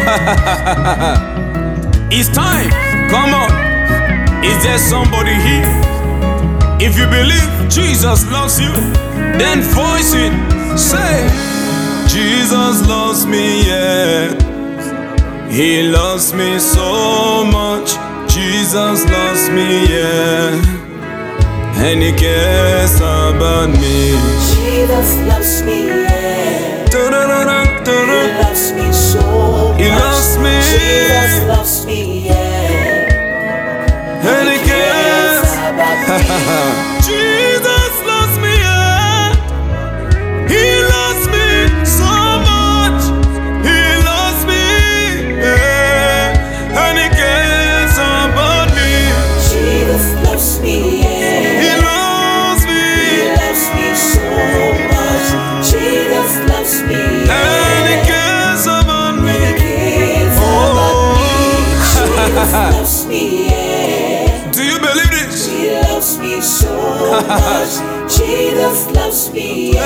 It's time, come on. Is there somebody here? If you believe Jesus loves you, then voice it. Say, Jesus loves me, yeah. He loves me so much. Jesus loves me, yeah. And he cares about me. Jesus loves me, yeah. He loves me so much. He loves me. Jesus loves me, yeah. And he cares about me. Jesus loves me, yeah. He loves me so much. He loves me, yeah. And he cares about me. Jesus loves me, yeah. He loves me. He loves me so much. Jesus loves me, yeah. And he cares about me. He cares about me. Jesus loves me, yeah. Do you believe this? He loves me so much. Jesus loves me,